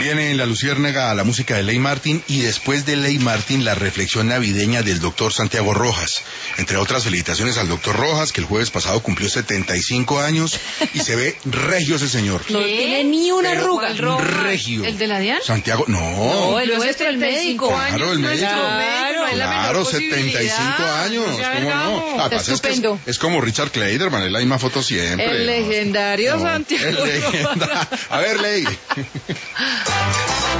Viene en La Luciérnaga la música de Ley Martin y después de Ley Martin la reflexión navideña del doctor Santiago Rojas. Entre otras felicitaciones al doctor Rojas, que el jueves pasado cumplió 75 años y se ve regio ese señor. No tiene ni una arruga. Regio. ¿El de la DIAN? Santiago, No, no. el nuestro, el médico. Claro, el médico. Claro, 75 años. ¿Cómo no? Está estupendo. Es como Richard Kleiderman, es la misma foto siempre. El legendario Santiago. A ver, Ley.